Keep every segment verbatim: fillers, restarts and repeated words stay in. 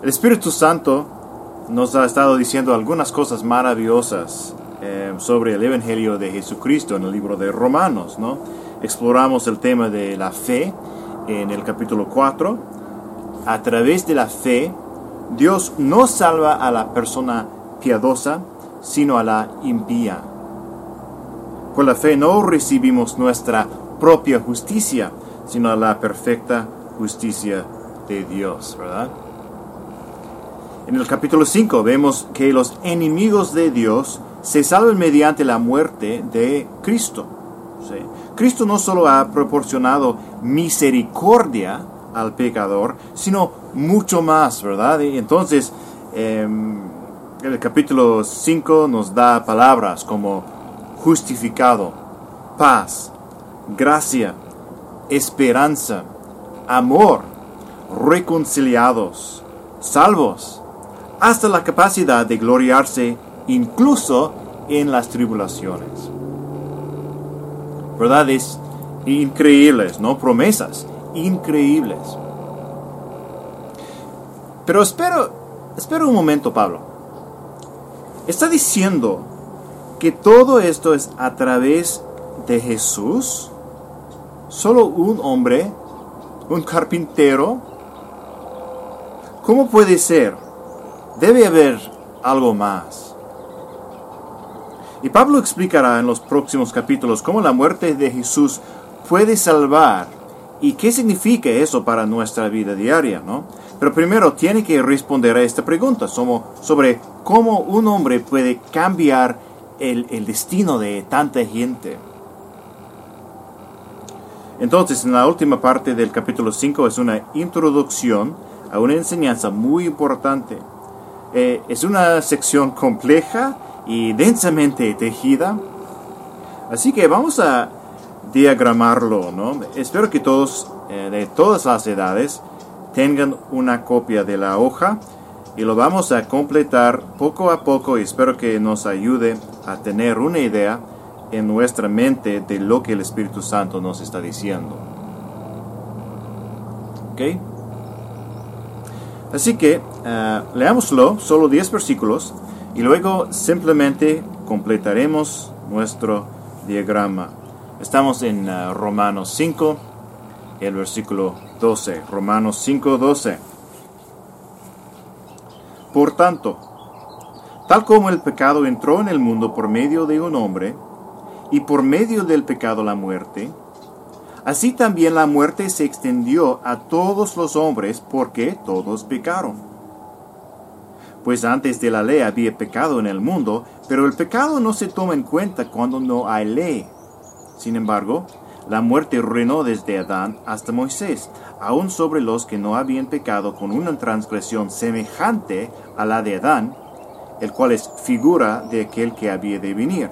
El Espíritu Santo nos ha estado diciendo algunas cosas maravillosas eh, sobre el Evangelio de Jesucristo en el libro de Romanos, ¿no? Exploramos el tema de la fe en el capítulo cuatro. A través de la fe, Dios no salva a la persona piadosa, sino a la impía. Por la fe no recibimos nuestra propia justicia, sino la perfecta justicia de Dios, ¿verdad? En el capítulo cinco vemos que los enemigos de Dios se salvan mediante la muerte de Cristo. ¿Sí? Cristo no solo ha proporcionado misericordia al pecador, sino mucho más, ¿verdad? Y entonces, eh, el capítulo cinco nos da palabras como justificado, paz, gracia, esperanza, amor, reconciliados, salvos, hasta la capacidad de gloriarse incluso en las tribulaciones. Verdades increíbles, ¿no? Promesas increíbles. Pero espero, espero un momento, Pablo. ¿Está diciendo que todo esto es a través de Jesús? ¿Solo un hombre? ¿Un carpintero? ¿Cómo puede ser? Debe haber algo más. Y Pablo explicará en los próximos capítulos cómo la muerte de Jesús puede salvar y qué significa eso para nuestra vida diaria, ¿no? Pero primero tiene que responder a esta pregunta sobre cómo un hombre puede cambiar el, el destino de tanta gente. Entonces, en la última parte del capítulo cinco es una introducción a una enseñanza muy importante. Eh, es una sección compleja y densamente tejida. Así que vamos a diagramarlo, ¿no? Espero que todos, eh, de todas las edades, tengan una copia de la hoja y lo vamos a completar poco a poco y espero que nos ayude a tener una idea en nuestra mente de lo que el Espíritu Santo nos está diciendo. ¿Ok? Así que uh, leámoslo, solo diez versículos, y luego simplemente completaremos nuestro diagrama. Estamos en uh, Romanos cinco, el versículo doce. Romanos cinco, doce. Por tanto, tal como el pecado entró en el mundo por medio de un hombre, y por medio del pecado la muerte, así también la muerte se extendió a todos los hombres porque todos pecaron. Pues antes de la ley había pecado en el mundo, pero el pecado no se toma en cuenta cuando no hay ley. Sin embargo, la muerte reinó desde Adán hasta Moisés, aun sobre los que no habían pecado con una transgresión semejante a la de Adán, el cual es figura de aquel que había de venir.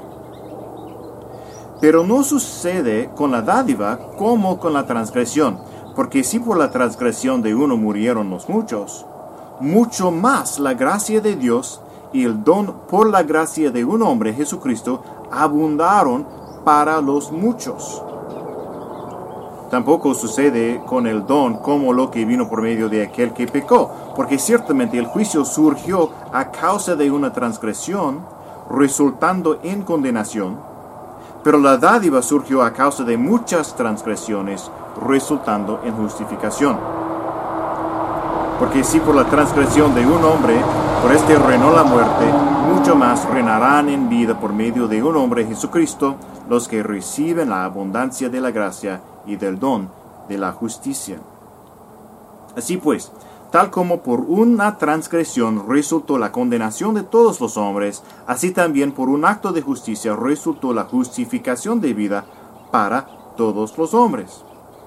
Pero no sucede con la dádiva como con la transgresión, porque si por la transgresión de uno murieron los muchos, mucho más la gracia de Dios y el don por la gracia de un hombre, Jesucristo, abundaron para los muchos. Tampoco sucede con el don como lo que vino por medio de aquel que pecó, porque ciertamente el juicio surgió a causa de una transgresión, resultando en condenación, pero la dádiva surgió a causa de muchas transgresiones, resultando en justificación. Porque si por la transgresión de un hombre, por este reinó la muerte, mucho más reinarán en vida por medio de un hombre, Jesucristo, los que reciben la abundancia de la gracia y del don de la justicia. Así pues, tal como por una transgresión resultó la condenación de todos los hombres, así también por un acto de justicia resultó la justificación de vida para todos los hombres.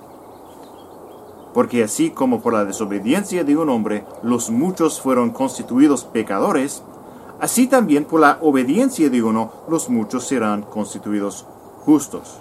Porque así como por la desobediencia de un hombre los muchos fueron constituidos pecadores, así también por la obediencia de uno los muchos serán constituidos justos.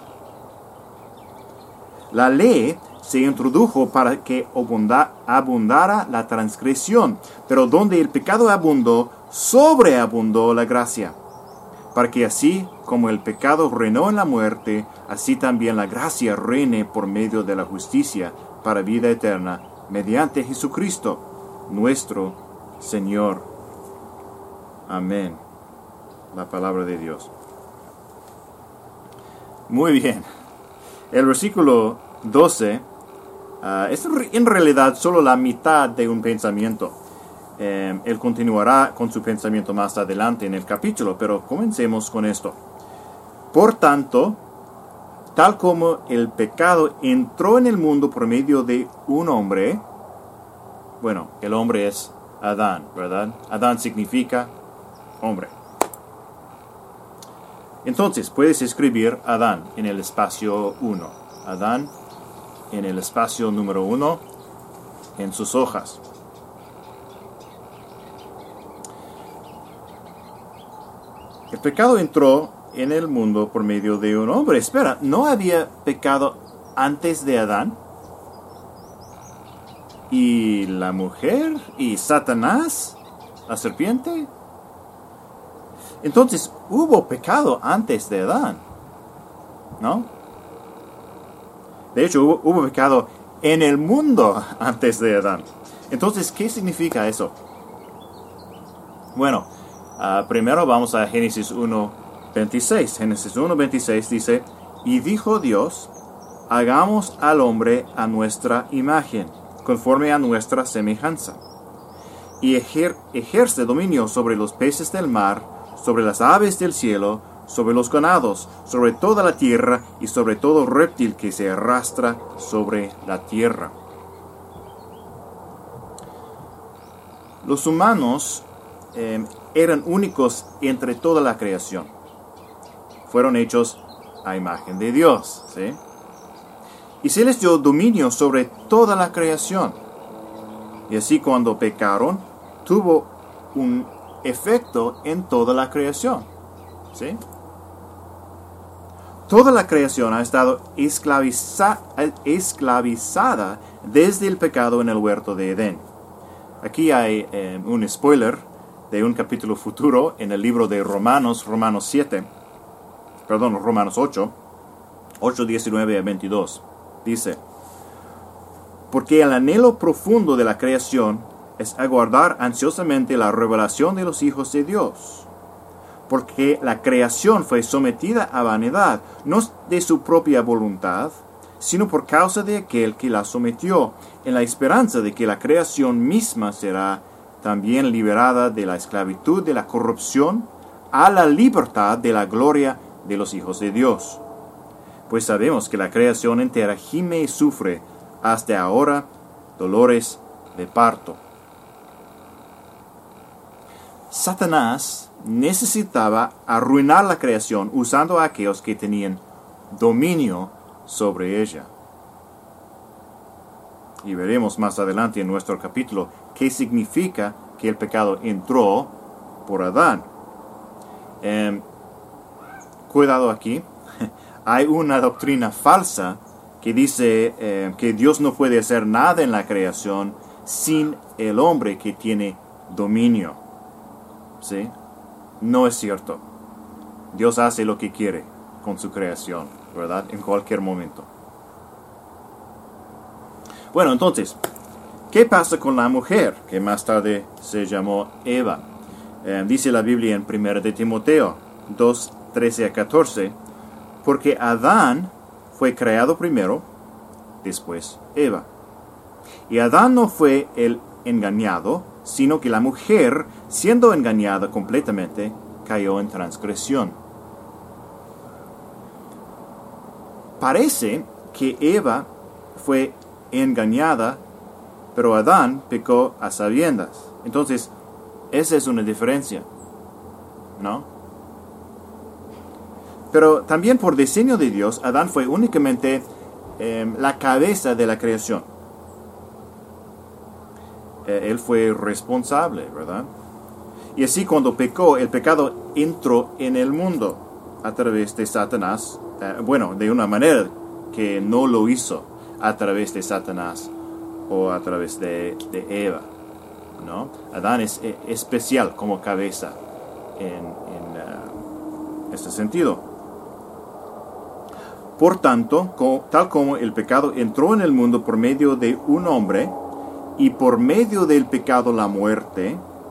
La ley se introdujo para que abundara la transgresión, pero donde el pecado abundó, sobreabundó la gracia, para que así como el pecado reinó en la muerte, así también la gracia reine por medio de la justicia para vida eterna, mediante Jesucristo, nuestro Señor. Amén. La palabra de Dios. Muy bien. El versículo doce uh, es en realidad solo la mitad de un pensamiento. Eh, él continuará con su pensamiento más adelante en el capítulo, pero comencemos con esto. Por tanto, tal como el pecado entró en el mundo por medio de un hombre, bueno, el hombre es Adán, ¿verdad? Adán significa hombre. Entonces, puedes escribir Adán en el espacio uno. Adán en el espacio número uno en sus hojas. El pecado entró en el mundo por medio de un hombre. Espera, ¿no había pecado antes de Adán? ¿Y la mujer? ¿Y Satanás? ¿La serpiente? Entonces, hubo pecado antes de Adán, ¿no? De hecho, hubo, hubo pecado en el mundo antes de Adán. Entonces, ¿qué significa eso? Bueno, uh, primero vamos a Génesis uno veintiséis. Génesis uno veintiséis dice, y dijo Dios, hagamos al hombre a nuestra imagen, conforme a nuestra semejanza, y ejer- ejerce dominio sobre los peces del mar, sobre las aves del cielo, sobre los ganados, sobre toda la tierra y sobre todo reptil que se arrastra sobre la tierra. Los humanos eh, eran únicos entre toda la creación. Fueron hechos a imagen de Dios, ¿sí? Y se les dio dominio sobre toda la creación. Y así cuando pecaron, tuvo un efecto en toda la creación, ¿sí? Toda la creación ha estado esclaviza- esclavizada desde el pecado en el huerto de Edén. Aquí hay eh, un spoiler de un capítulo futuro en el libro de Romanos, Romanos siete, perdón, Romanos ocho, ocho, diecinueve a veintidós. Dice, porque el anhelo profundo de la creación es aguardar ansiosamente la revelación de los hijos de Dios. Porque la creación fue sometida a vanidad, no de su propia voluntad, sino por causa de aquel que la sometió, en la esperanza de que la creación misma será también liberada de la esclavitud de la corrupción a la libertad de la gloria de los hijos de Dios. Pues sabemos que la creación entera gime y sufre hasta ahora dolores de parto. Satanás necesitaba arruinar la creación usando a aquellos que tenían dominio sobre ella. Y veremos más adelante en nuestro capítulo qué significa que el pecado entró por Adán. Eh, cuidado aquí, hay una doctrina falsa que dice eh, que Dios no puede hacer nada en la creación sin el hombre que tiene dominio. ¿Sí? No es cierto. Dios hace lo que quiere con su creación, ¿verdad? En cualquier momento. Bueno, entonces, ¿qué pasa con la mujer que más tarde se llamó Eva? Eh, dice la Biblia en primera de Timoteo dos, trece a catorce, porque Adán fue creado primero, después Eva. Y Adán no fue el engañado, sino que la mujer, siendo engañada completamente, cayó en transgresión. Parece que Eva fue engañada, pero Adán pecó a sabiendas. Entonces, esa es una diferencia, ¿no? Pero también por diseño de Dios, Adán fue únicamente eh, la cabeza de la creación. Eh, él fue responsable, ¿verdad? Y así cuando pecó, el pecado entró en el mundo a través de Satanás. Eh, bueno, de una manera que no lo hizo a través de Satanás o a través de, de Eva, ¿no? Adán es eh, especial como cabeza en, en uh, este sentido. Por tanto, co- tal como el pecado entró en el mundo por medio de un hombre, y por medio del pecado la muerte,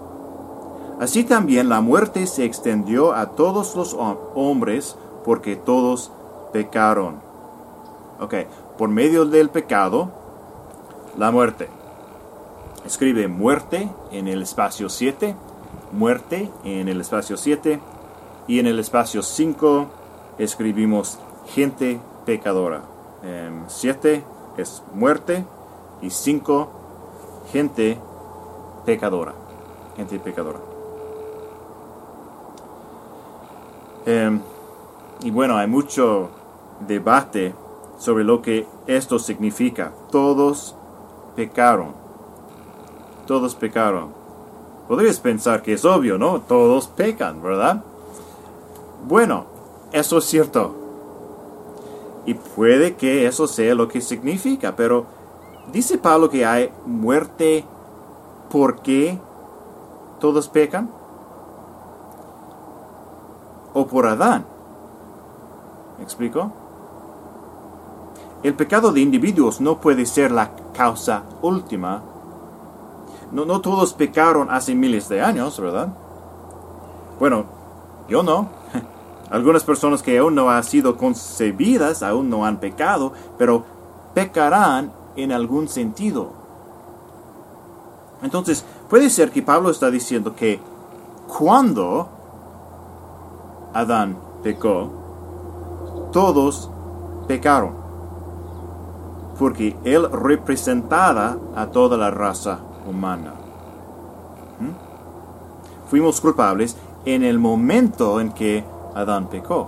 Así también la muerte se extendió a todos los hombres porque todos pecaron. Ok, por medio del pecado, la muerte. Escribe muerte en el espacio siete, muerte en el espacio siete, y en el espacio cinco escribimos gente pecadora. siete es muerte y cinco gente pecadora. Gente pecadora. Eh, y bueno, hay mucho debate sobre lo que esto significa. Todos pecaron. Todos pecaron. Podrías pensar que es obvio, ¿no? Todos pecan, ¿verdad? Bueno, eso es cierto. Y puede que eso sea lo que significa, pero dice Pablo que hay muerte porque todos pecan. O por Adán. ¿Me explico? El pecado de individuos no puede ser la causa última. No, no todos pecaron hace miles de años, ¿verdad? Bueno, yo no. Algunas personas que aún no han sido concebidas, aún no han pecado, pero pecarán en algún sentido. Entonces, puede ser que Pablo está diciendo que cuando Adán pecó, todos pecaron, porque él representaba a toda la raza humana. ¿Mm? Fuimos culpables en el momento en que Adán pecó.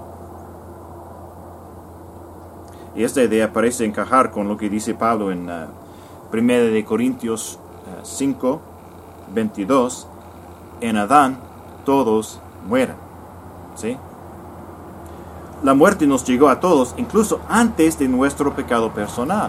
Y esta idea parece encajar con lo que dice Pablo en uh, primera de Corintios uh, cinco, veintidós. En Adán todos mueren. ¿Sí? La muerte nos llegó a todos, incluso antes de nuestro pecado personal.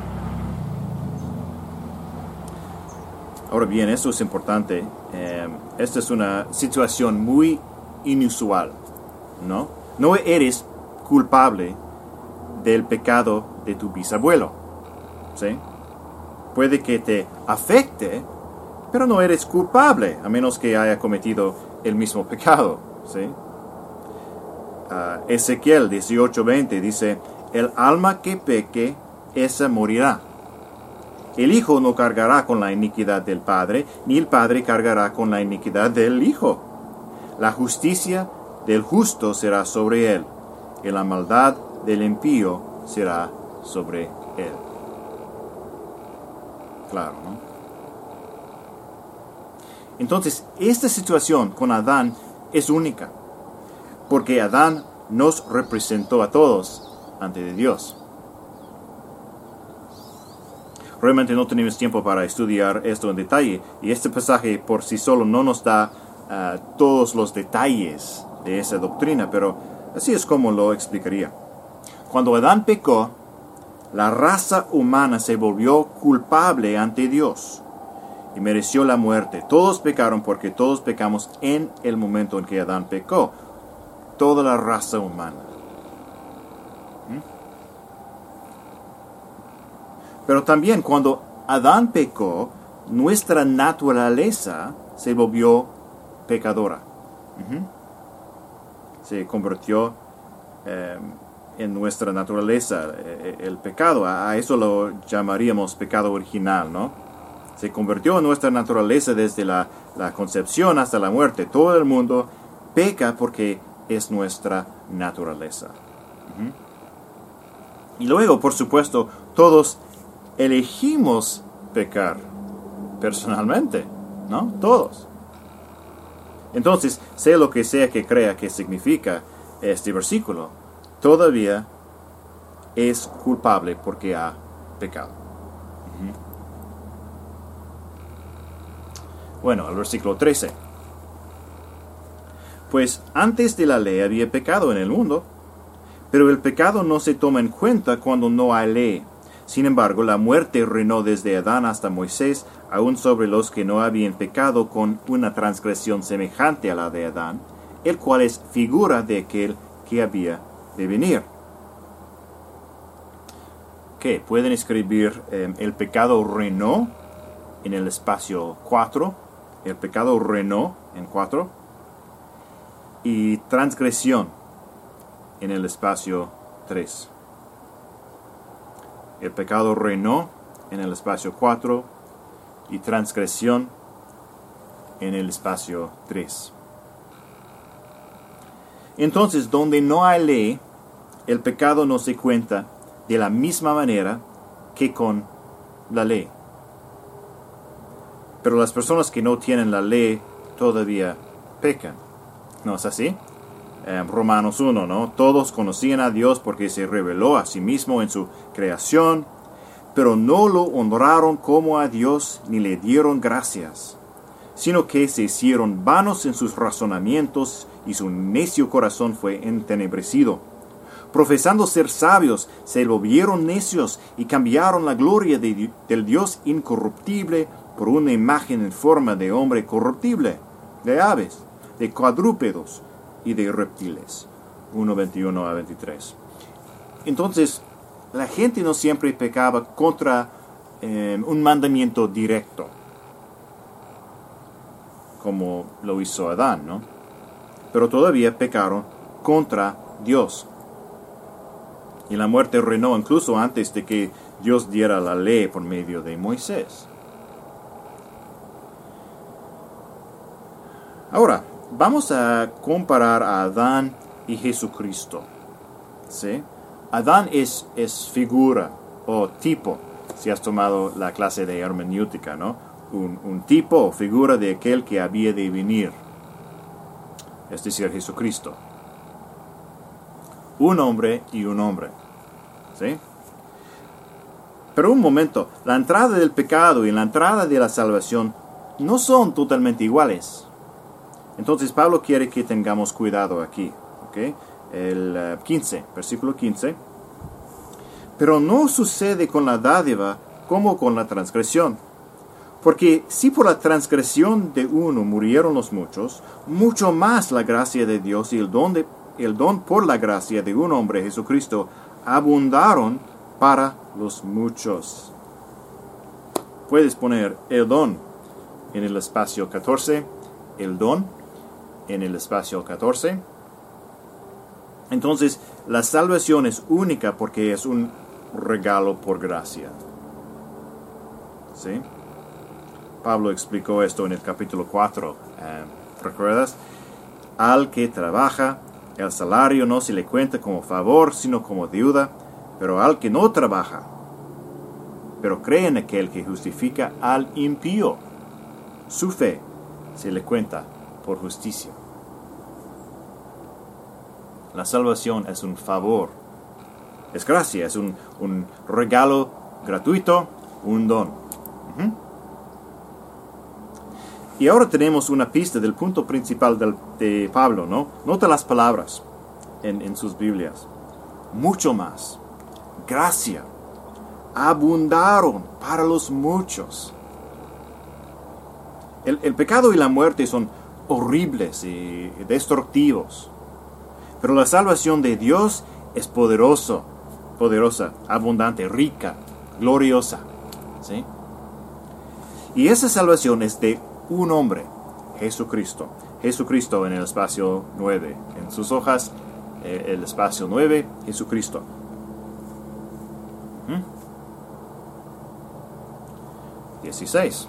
Ahora bien, esto es importante. Eh, esta es una situación muy inusual, ¿no? No eres culpable del pecado de tu bisabuelo, ¿sí? Puede que te afecte, pero no eres culpable, a menos que haya cometido el mismo pecado, ¿sí? Uh, Ezequiel dieciocho veinte dice: el alma que peque, esa morirá. El hijo no cargará con la iniquidad del padre, ni el padre cargará con la iniquidad del hijo. La justicia del justo será sobre él, y la maldad del impío será sobre él. Claro, ¿no? Entonces, esta situación con Adán es única, porque Adán nos representó a todos ante de Dios. Realmente no tenemos tiempo para estudiar esto en detalle, y este pasaje por sí solo no nos da uh, todos los detalles de esa doctrina, pero así es como lo explicaría. Cuando Adán pecó, la raza humana se volvió culpable ante Dios y mereció la muerte. Todos pecaron porque todos pecamos en el momento en que Adán pecó. Toda la raza humana. ¿Mm? Pero también cuando Adán pecó, nuestra naturaleza se volvió pecadora. Uh-huh. Se convirtió eh, en nuestra naturaleza eh, el pecado. A, a eso lo llamaríamos pecado original, ¿no? Se convirtió en nuestra naturaleza desde la, la concepción hasta la muerte. Todo el mundo peca porque es nuestra naturaleza. Uh-huh. Y luego, por supuesto, todos elegimos pecar personalmente, ¿no? Todos. Entonces, sea lo que sea que crea que significa este versículo, todavía es culpable porque ha pecado. Uh-huh. Bueno, el versículo trece. Pues antes de la ley había pecado en el mundo, pero el pecado no se toma en cuenta cuando no hay ley. Sin embargo, la muerte reinó desde Adán hasta Moisés, aún sobre los que no habían pecado con una transgresión semejante a la de Adán, el cual es figura de aquel que había de venir. ¿Qué? ¿Pueden escribir eh, el pecado reinó en el espacio cuatro? El pecado reinó en cuatro. Y transgresión en el espacio tres. El pecado reinó en el espacio cuatro y transgresión en el espacio tres. Entonces, donde no hay ley, el pecado no se cuenta de la misma manera que con la ley. Pero las personas que no tienen la ley todavía pecan. ¿No es así? Eh, Romanos uno, ¿no? Todos conocían a Dios porque se reveló a sí mismo en su creación, pero no lo honraron como a Dios ni le dieron gracias, sino que se hicieron vanos en sus razonamientos y su necio corazón fue entenebrecido. Profesando ser sabios, se volvieron necios y cambiaron la gloria de, del Dios incorruptible por una imagen en forma de hombre corruptible, de aves, de cuadrúpedos y de reptiles. uno, veintiuno a veintitrés. Entonces, la gente no siempre pecaba contra eh, un mandamiento directo, como lo hizo Adán, ¿no? Pero todavía pecaron contra Dios. Y la muerte reinó incluso antes de que Dios diera la ley por medio de Moisés. Ahora, vamos a comparar a Adán y Jesucristo. ¿Sí? Adán es, es figura o tipo, si has tomado la clase de hermenéutica, ¿no? Un, un tipo o figura de aquel que había de venir, es decir, Jesucristo. Un hombre y un hombre. ¿Sí? Pero un momento, la entrada del pecado y la entrada de la salvación no son totalmente iguales. Entonces Pablo quiere que tengamos cuidado aquí. ¿Okay? El uh, quince, versículo quince. Pero no sucede con la dádiva como con la transgresión. Porque si por la transgresión de uno murieron los muchos, mucho más la gracia de Dios y el don, de, el don por la gracia de un hombre, Jesucristo, abundaron para los muchos. Puedes poner el don en el espacio catorce, el don en el espacio catorce. Entonces, la salvación es única porque es un regalo por gracia. ¿Sí? Pablo explicó esto en el capítulo cuatro. Eh, ¿Recuerdas? Al que trabaja, el salario no se le cuenta como favor, sino como deuda. Pero al que no trabaja, pero cree en aquel que justifica al impío, su fe se le cuenta por justicia. La salvación es un favor, es gracia, es un, un regalo gratuito, un don. Uh-huh. Y ahora tenemos una pista del punto principal del, de Pablo, ¿no? Nota las palabras en, en sus Biblias. Mucho más. Gracia. Abundaron para los muchos. El, el pecado y la muerte son horribles y destructivos. Pero la salvación de Dios es poderoso, poderosa, abundante, rica, gloriosa. ¿Sí? Y esa salvación es de un hombre, Jesucristo. Jesucristo en el espacio nueve. En sus hojas, eh, el espacio nueve, Jesucristo. ¿Mm? dieciséis.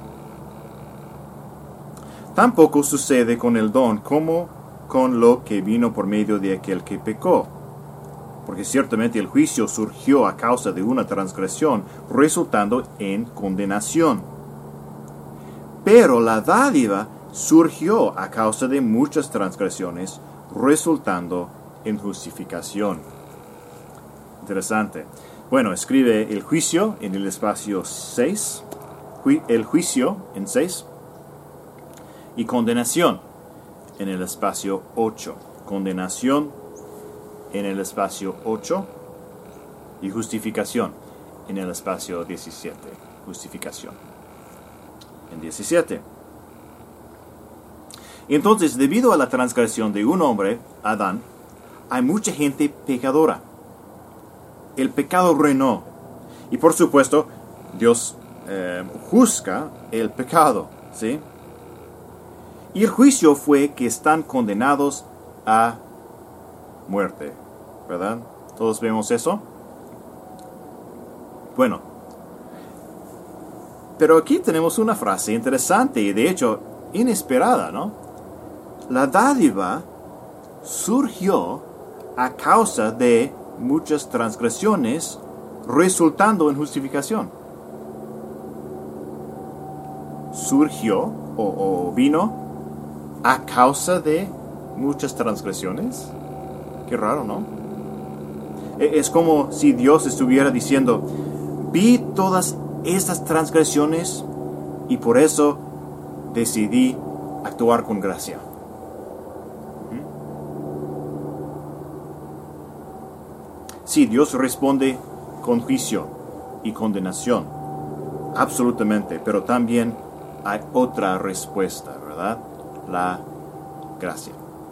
Tampoco sucede con el don como con lo que vino por medio de aquel que pecó. Porque ciertamente el juicio surgió a causa de una transgresión, resultando en condenación. Pero la dádiva surgió a causa de muchas transgresiones, resultando en justificación. Interesante. Bueno, escribe el juicio en el espacio seis, ju- el juicio en seis, y condenación en el espacio ocho. Condenación en el espacio ocho y justificación en el espacio diecisiete. Justificación en diecisiete. Entonces, debido a la transgresión de un hombre, Adán, hay mucha gente pecadora. El pecado reinó. Y por supuesto, Dios eh, juzga el pecado, ¿sí? Y el juicio fue que están condenados a muerte, ¿verdad? ¿Todos vemos eso? Bueno, pero aquí tenemos una frase interesante y de hecho inesperada, ¿no? La dádiva surgió a causa de muchas transgresiones, resultando en justificación. Surgió o, o vino a causa de muchas transgresiones. Qué raro, ¿no? Es como si Dios estuviera diciendo, vi todas estas transgresiones y por eso decidí actuar con gracia. Sí, Dios responde con juicio y condenación, absolutamente, pero también hay otra respuesta, ¿verdad? La gracia.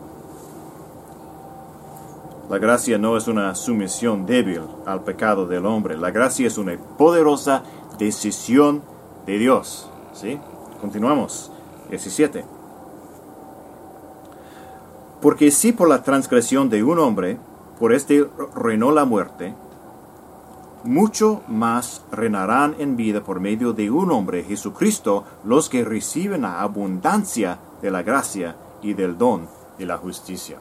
La gracia no es una sumisión débil al pecado del hombre. La gracia es una poderosa decisión de Dios. ¿Sí? Continuamos. diecisiete. Porque si por la transgresión de un hombre, por este reinó la muerte, mucho más reinarán en vida por medio de un hombre, Jesucristo, los que reciben la abundancia de la gracia y del don de la justicia.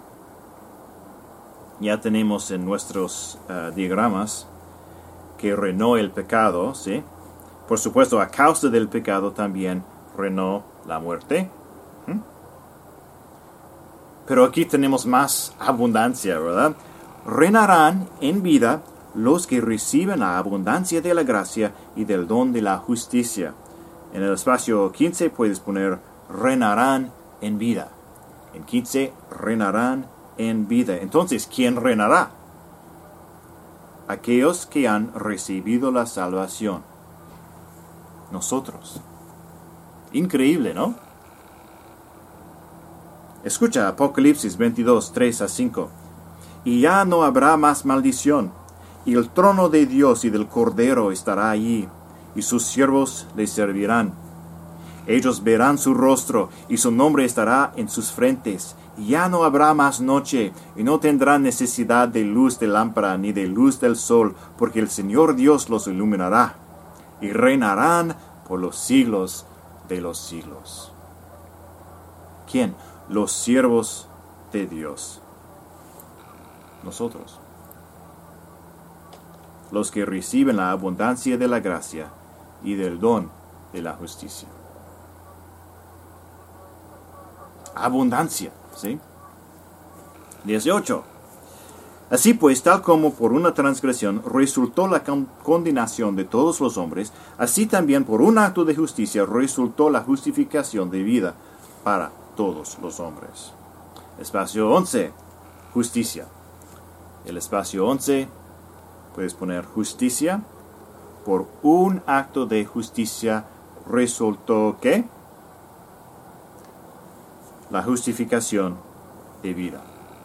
Ya tenemos en nuestros uh, diagramas que reinó el pecado, ¿sí? Por supuesto, a causa del pecado también reinó la muerte. ¿Mm? Pero aquí tenemos más abundancia, ¿verdad? Reinarán en vida los que reciben la abundancia de la gracia y del don de la justicia. En el espacio quince puedes poner reinarán en vida. En quince, reinarán en vida. Entonces, ¿quién reinará? Aquellos que han recibido la salvación. Nosotros. Increíble, ¿no? Escucha Apocalipsis veintidós, tres a cinco. Y ya no habrá más maldición, y el trono de Dios y del Cordero estará allí, y sus siervos le servirán. Ellos verán su rostro, y su nombre estará en sus frentes. Y ya no habrá más noche, y no tendrán necesidad de luz de lámpara ni de luz del sol, porque el Señor Dios los iluminará, y reinarán por los siglos de los siglos. ¿Quién? Los siervos de Dios. Nosotros. Los que reciben la abundancia de la gracia y del don de la justicia. Abundancia, ¿sí? dieciocho. Así pues, tal como por una transgresión resultó la con- condenación de todos los hombres, así también por un acto de justicia resultó la justificación de vida para todos los hombres. Espacio once. Justicia. El espacio once, puedes poner justicia. Por un acto de justicia resultó ¿qué? La justificación de vida.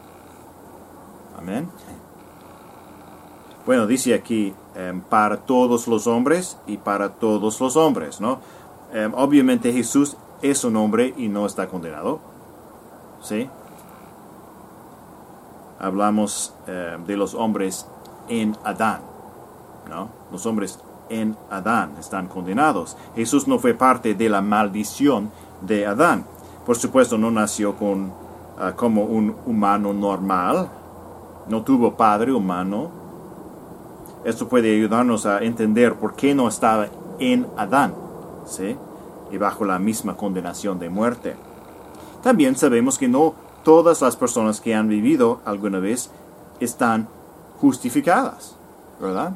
Amén. Bueno, dice aquí, eh, para todos los hombres y para todos los hombres, ¿no? Eh, obviamente Jesús es un hombre y no está condenado. ¿Sí? Hablamos eh, de los hombres en Adán, ¿no? Los hombres en Adán están condenados. Jesús no fue parte de la maldición de Adán. Por supuesto, no nació con, uh, como un humano normal. No tuvo padre humano. Esto puede ayudarnos a entender por qué no estaba en Adán, ¿sí? Y bajo la misma condenación de muerte. También sabemos que no todas las personas que han vivido alguna vez están justificadas, ¿verdad?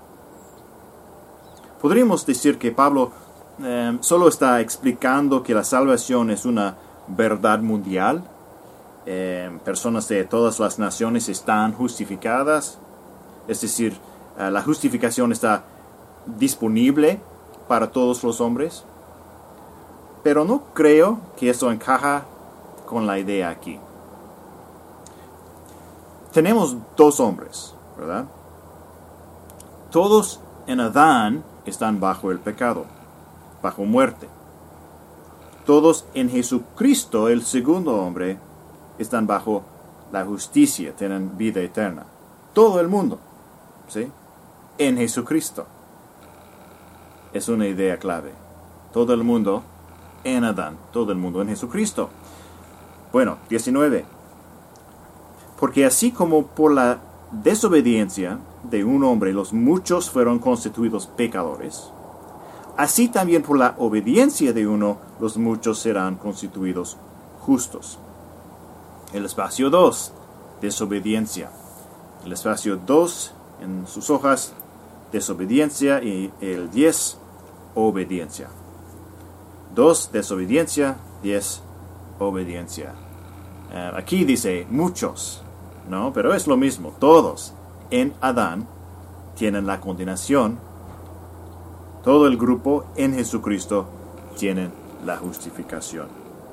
Podríamos decir que Pablo eh, solo está explicando que la salvación es una verdad mundial. Eh, personas de todas las naciones están justificadas. Es decir, eh, la justificación está disponible para todos los hombres. Pero no creo que eso encaja con la idea aquí. Tenemos dos hombres, ¿verdad? Todos en Adán están bajo el pecado, bajo muerte. todos en Jesucristo, el segundo hombre, están bajo la justicia, tienen vida eterna. Todo el mundo, ¿sí? En Jesucristo. Es una idea clave. Todo el mundo en Adán, todo el mundo en Jesucristo. Bueno, diecinueve. Porque así como por la desobediencia de un hombre los muchos fueron constituidos pecadores, así también por la obediencia de uno los muchos serán constituidos justos. El espacio dos, desobediencia. El espacio dos en sus hojas, desobediencia, y el diez, obediencia. dos, desobediencia, diez, obediencia. Uh, aquí dice muchos, ¿no? Pero es lo mismo. Todos en Adán tienen la condenación. Todo el grupo en Jesucristo tienen la justificación.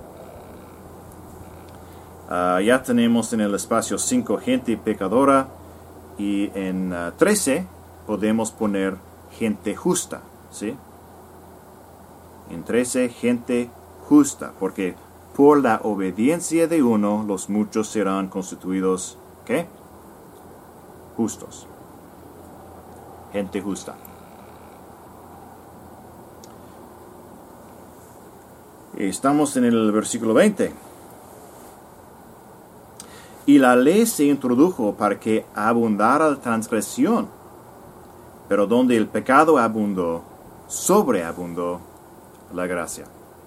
Uh, ya tenemos en el espacio cinco gente pecadora, y en uh, trece podemos poner gente justa, ¿sí? En trece, gente justa, porque por la obediencia de uno, los muchos serán constituidos, ¿qué? Justos. Gente justa. Estamos en el versículo veinte. Y la ley se introdujo para que abundara la transgresión, pero donde el pecado abundó, sobreabundó la gracia.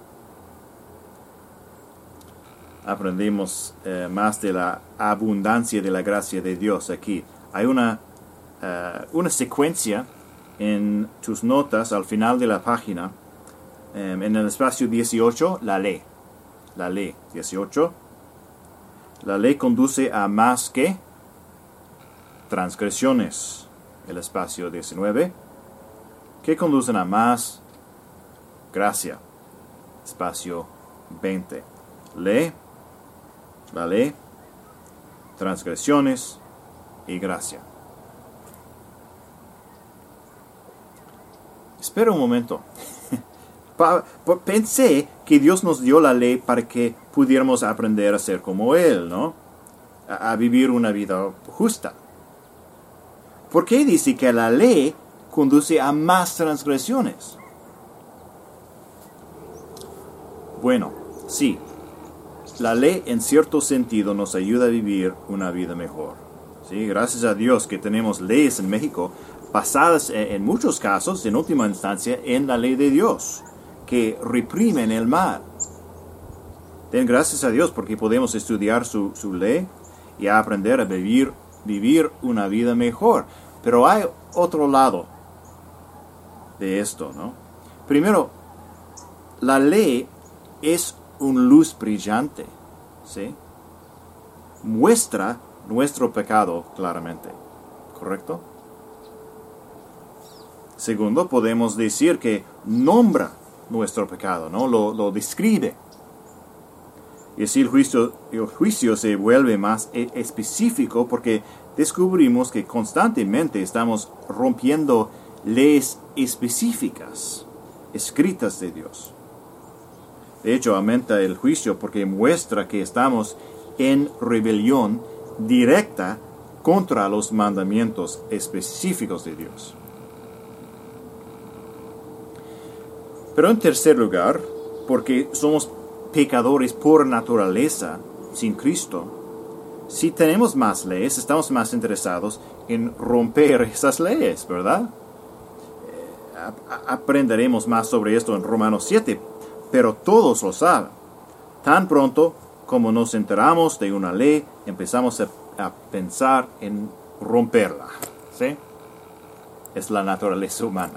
Aprendimos eh, más de la abundancia de la gracia de Dios aquí. Hay una, uh, una secuencia en tus notas al final de la página, um, en el espacio dieciocho, la ley. La ley, dieciocho. La ley conduce a más que transgresiones. El espacio diecinueve. ¿Qué conducen a más? Gracia. Espacio veinte. Ley, la ley, transgresiones y gracia. Espera un momento. pa, pa, pensé que Dios nos dio la ley para que pudiéramos aprender a ser como Él, ¿no? A, a vivir una vida justa. ¿Por qué dice que la ley conduce a más transgresiones? Bueno, sí. La ley en cierto sentido nos ayuda a vivir una vida mejor. ¿Sí? Gracias a Dios que tenemos leyes en México basadas en, en muchos casos, en última instancia, en la ley de Dios, que reprimen el mal. Den gracias a Dios porque podemos estudiar su, su ley y aprender a vivir, vivir una vida mejor. Pero hay otro lado de esto, ¿no? Primero, la ley es una luz brillante, ¿sí? Muestra nuestro pecado claramente, ¿correcto? Segundo, podemos decir que nombra nuestro pecado, ¿no? Lo, lo describe. Y así el juicio, el juicio se vuelve más e- específico porque descubrimos que constantemente estamos rompiendo leyes específicas, escritas de Dios. De hecho, aumenta el juicio porque muestra que estamos en rebelión directa contra los mandamientos específicos de Dios. Pero en tercer lugar, porque somos pecadores por naturaleza sin Cristo, si tenemos más leyes, estamos más interesados en romper esas leyes, ¿verdad? Eh, aprenderemos más sobre esto en Romanos siete. Pero todos lo saben. Tan pronto como nos enteramos de una ley, empezamos a, a pensar en romperla. ¿Sí? Es la naturaleza humana.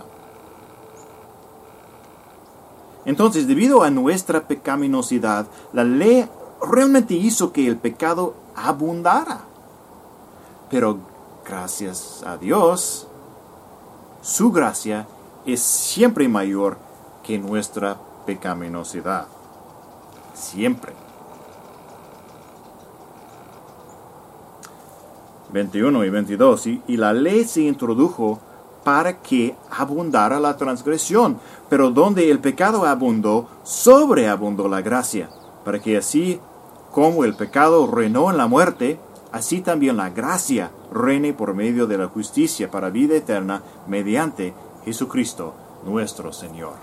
Entonces, debido a nuestra pecaminosidad, la ley realmente hizo que el pecado abundara. Pero gracias a Dios, su gracia es siempre mayor que nuestra pecaminosidad. Siempre. veintiuno y veintidós. Y, y la ley se introdujo para que abundara la transgresión. Pero donde el pecado abundó, sobreabundó la gracia, para que así como el pecado reinó en la muerte, así también la gracia reine por medio de la justicia para vida eterna mediante Jesucristo nuestro Señor.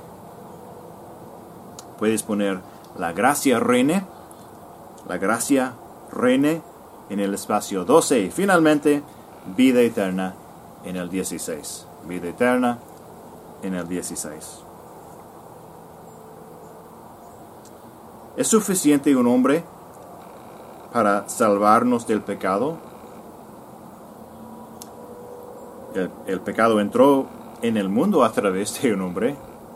Puedes poner la gracia reine, la gracia reine en el espacio doce y finalmente vida eterna en el dieciséis. Vida eterna en el dieciséis. ¿Es suficiente un hombre para salvarnos del pecado? El, el pecado entró en el mundo a través de un hombre.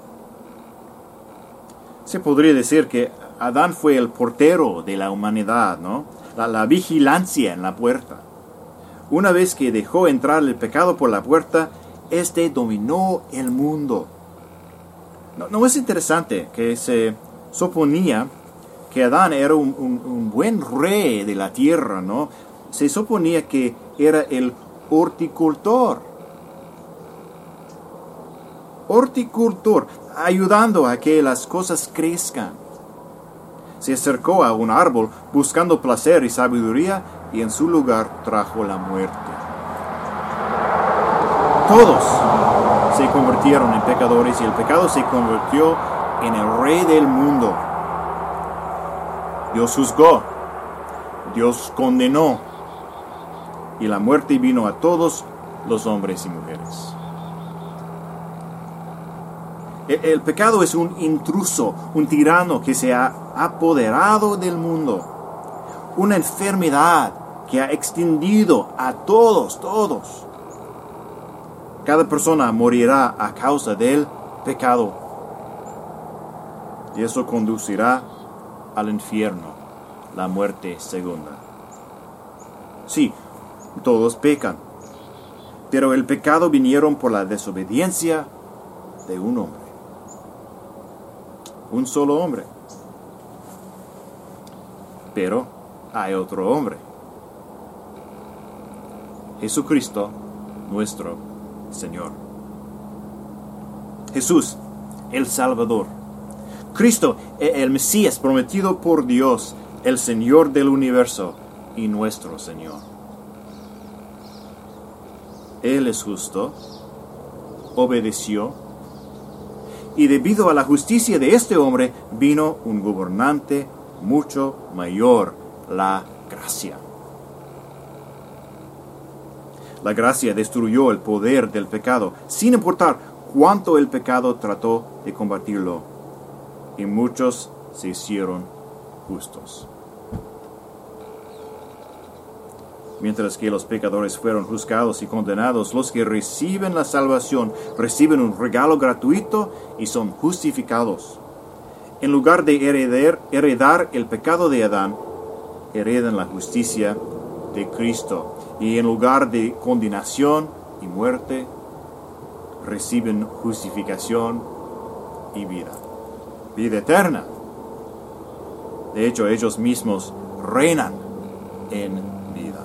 Se podría decir que Adán fue el portero de la humanidad, ¿no? La, la vigilancia en la puerta. Una vez que dejó entrar el pecado por la puerta, éste dominó el mundo. ¿No, no es interesante que se suponía que Adán era un, un, un buen rey de la tierra, ¿no? Se suponía que era el horticultor. Horticultor, ayudando a que las cosas crezcan. Se acercó a un árbol buscando placer y sabiduría y en su lugar trajo la muerte. Todos se convirtieron en pecadores y el pecado se convirtió en el rey del mundo. Dios juzgó, Dios condenó y la muerte vino a todos los hombres y mujeres. El, el pecado es un intruso, un tirano que se ha apoderado del mundo, una enfermedad que ha extendido a todos, todos. Cada persona morirá a causa del pecado y eso conducirá al infierno, la muerte segunda. Sí, todos pecan, pero el pecado vinieron por la desobediencia de un hombre. Un solo hombre. Pero hay otro hombre. Jesucristo, nuestro Señor. Jesús, el Salvador. Cristo, el Mesías prometido por Dios, el Señor del universo y nuestro Señor. Él es justo, obedeció, y debido a la justicia de este hombre vino un gobernante mucho mayor, la gracia. La gracia destruyó el poder del pecado, sin importar cuánto el pecado trató de combatirlo. Y muchos se hicieron justos. Mientras que los pecadores fueron juzgados y condenados, los que reciben la salvación reciben un regalo gratuito y son justificados. En lugar de heredar, heredar el pecado de Adán, heredan la justicia de Cristo. Y en lugar de condenación y muerte, reciben justificación y vida. Vida eterna. De hecho, ellos mismos reinan en vida.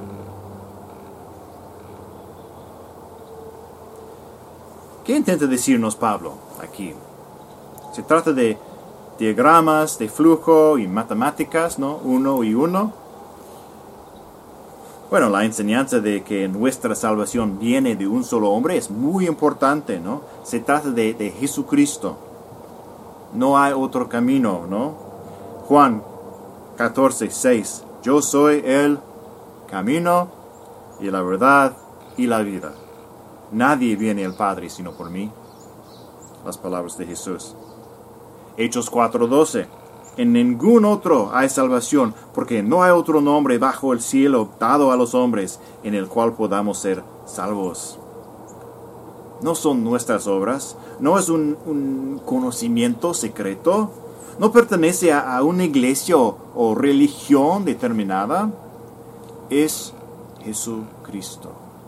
¿Qué intenta decirnos Pablo aquí? Se trata de diagramas de flujo y matemáticas, ¿no? Uno y uno. Bueno, la enseñanza de que nuestra salvación viene de un solo hombre es muy importante, ¿no? Se trata de, de Jesucristo. No hay otro camino, ¿no? Juan catorce, seis. Yo soy el camino y la verdad y la vida. Nadie viene al Padre sino por mí. Las palabras de Jesús. Hechos cuatro, doce. En ningún otro hay salvación, porque no hay otro nombre bajo el cielo dado a los hombres en el cual podamos ser salvos. No son nuestras obras, no es un, un conocimiento secreto, no pertenece a, a una iglesia o, o religión determinada, es Jesucristo.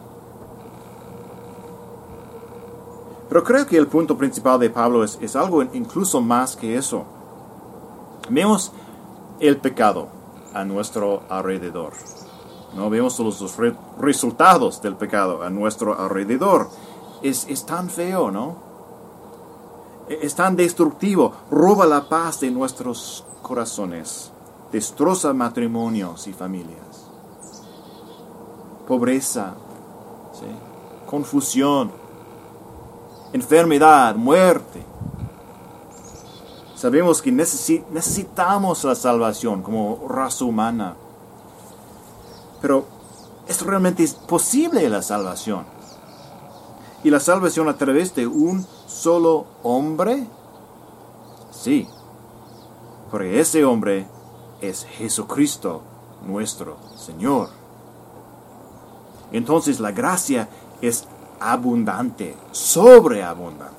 Pero creo que el punto principal de Pablo es, es algo incluso más que eso. Vemos el pecado a nuestro alrededor. No vemos los re- resultados del pecado a nuestro alrededor. es, es tan feo, ¿no? Es tan destructivo, roba la paz de nuestros corazones, destroza matrimonios y familias. Pobreza, ¿sí? Confusión, enfermedad, muerte. Sabemos que necesi- necesitamos la salvación como raza humana. Pero ¿es realmente posible la salvación? ¿Y la salvación a través de un solo hombre? Sí, porque ese hombre es Jesucristo, nuestro Señor. Entonces la gracia es abundante, sobreabundante.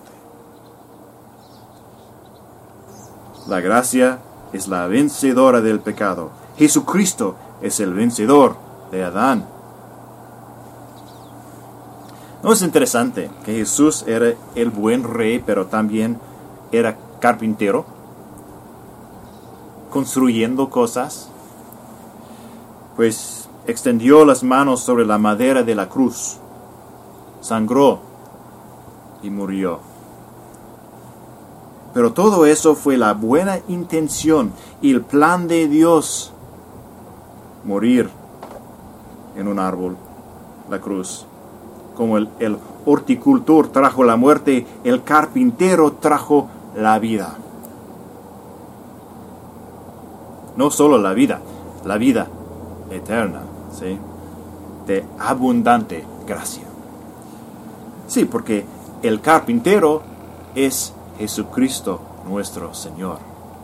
La gracia es la vencedora del pecado. Jesucristo es el vencedor de Adán. ¿No es interesante que Jesús era el buen rey, pero también era carpintero? Construyendo cosas. Pues extendió las manos sobre la madera de la cruz, sangró y murió. Pero todo eso fue la buena intención y el plan de Dios. Morir en un árbol, la cruz. Como el, el horticultor trajo la muerte, el carpintero trajo la vida. No solo la vida, la vida eterna, ¿sí? De abundante gracia. Sí, porque el carpintero es Jesucristo nuestro Señor.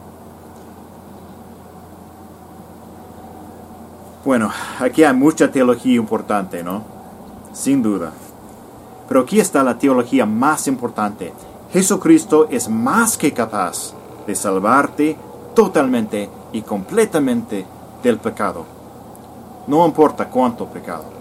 Bueno, aquí hay mucha teología importante, ¿no? Sin duda. Pero aquí está la teología más importante. Jesucristo es más que capaz de salvarte totalmente y completamente del pecado. No importa cuánto pecado.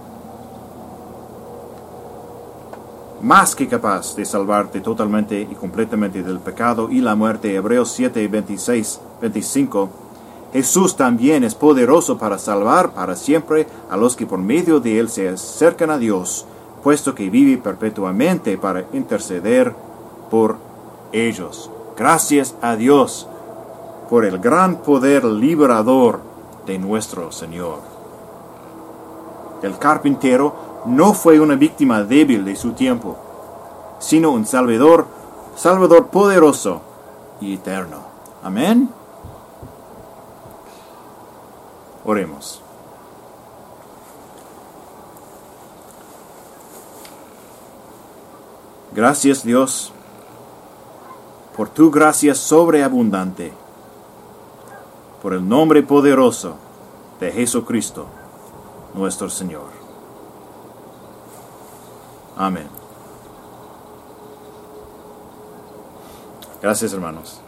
Más que capaz de salvarte totalmente y completamente del pecado y la muerte. Hebreos siete, veintiséis, veinticinco. Jesús también es poderoso para salvar para siempre a los que por medio de él se acercan a Dios, puesto que vive perpetuamente para interceder por ellos. Gracias a Dios por el gran poder liberador de nuestro Señor. El carpintero no fue una víctima débil de su tiempo, sino un Salvador, Salvador poderoso y eterno. Amén. Oremos. Gracias, Dios, por tu gracia sobreabundante, por el nombre poderoso de Jesucristo, nuestro Señor. Amén. Gracias, hermanos.